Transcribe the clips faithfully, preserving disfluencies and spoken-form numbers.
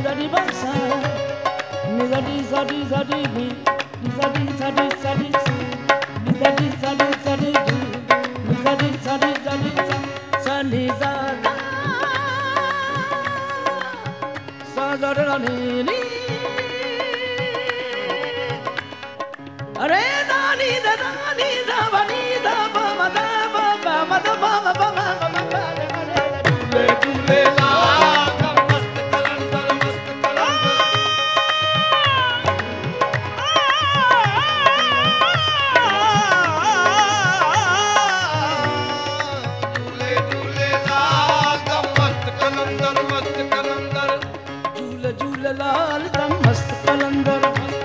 Nidari basa, nidari zadi zadi bi, nidari zadi zadi si, nidari zadi zadi bi, nidari zadi zadi sa, sa nidara, sa zara ni ni, re da ni da da ni da ba ni da ba ma da ba ba ma da ba ma ba ma ma ma ba re ma re dule dule la. लाल दम मस्त कलंदर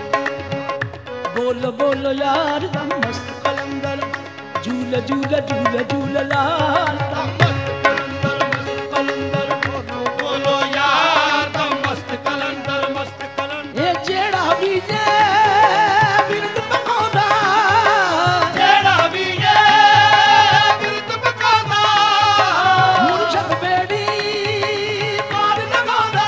बोल बोल यार दम मस्त कलंदर झूल झूल झूल झूल लाल दम मस्त कलंदर मस्त कलंदर बोलो बोलो यार दम मस्त कलंदर मस्त कलंदर ये जेड़ा भी जे बिरद पकादा जेड़ा भी जे बिरद पकादा मुर्शद बेड़ी पार लगादा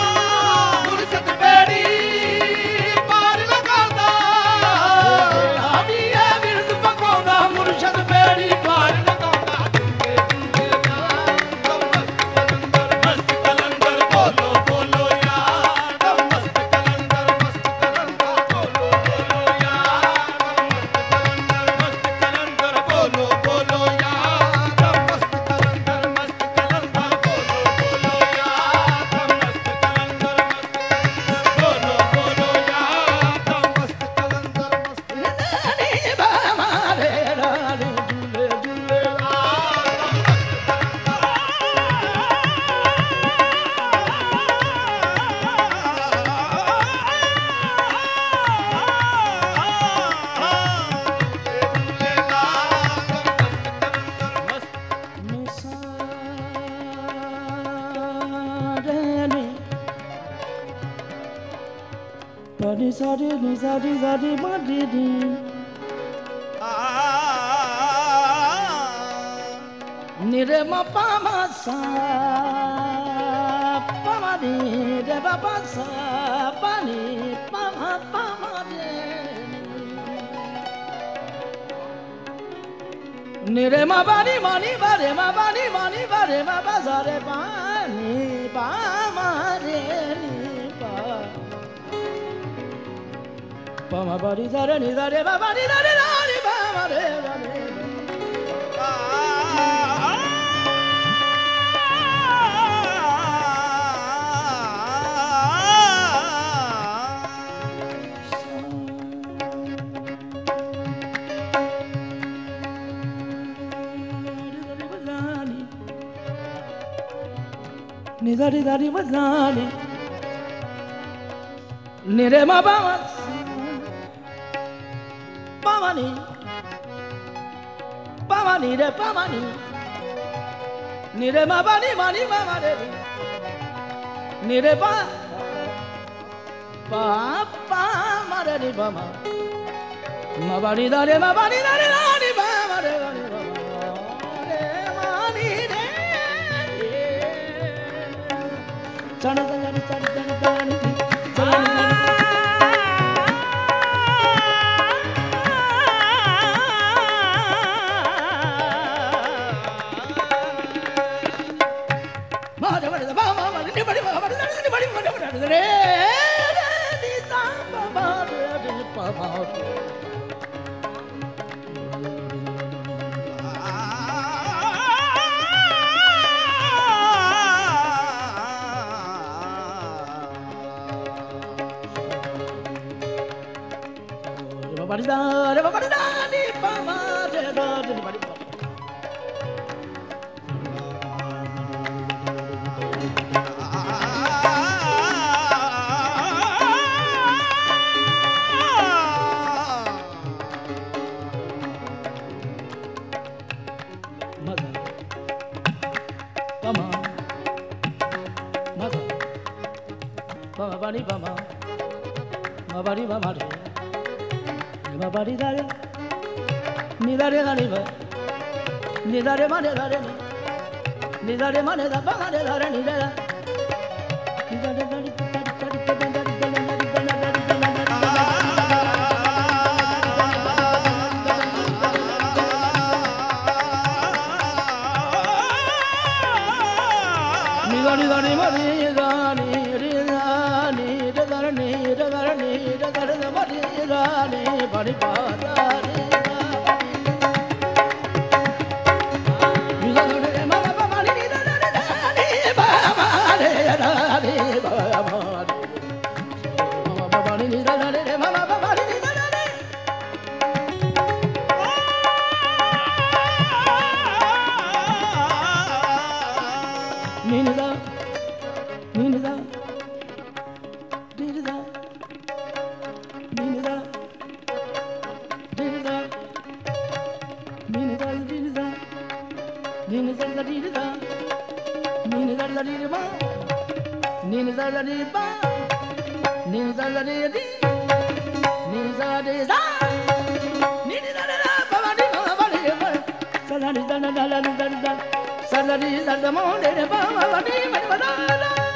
Body sadi ni sadi sadi body di. Nire ma pa ma sa pa ma di de pa pa sa pa ni pa ma pa ma de. Nire ma ba ni ma ni ba re ma ba ni ma ni ba re ma ba sa re pa ni pa ma re ni pa. Pa ma ba di da re ni da re ba ba di da re da ni ba ma re da re. Ni da re da re ba da ni. Ni re ma ba ma. Pamani, pamani re pamani, ni re ma ba ni ma ni ma ma re, ni re pa, pa pa ma re ni pa ma, ma ba ni da re ma ba ni da re da ni pa ma re da ni pa ma re ma ni re. Chana chana chana chana chana chana. Bari bama, ma bari bama re, ma bari dare, ni dare dare ba, ni dare ma ne dare ni, ni dare ma ne da ba ma ne dare ni dare, ni dare dare dare Nina, Nina, Nina, Nina, Nina, Nina, Nina, Nina, Nina, Nina, Nina, Nina, Nina, Zaladiba, Nina, Zaladi, Nina, Zaladiza, Nina, Zaladiba, Saladi, Saladi, Saladi, Saladi, Saladi, Saladi,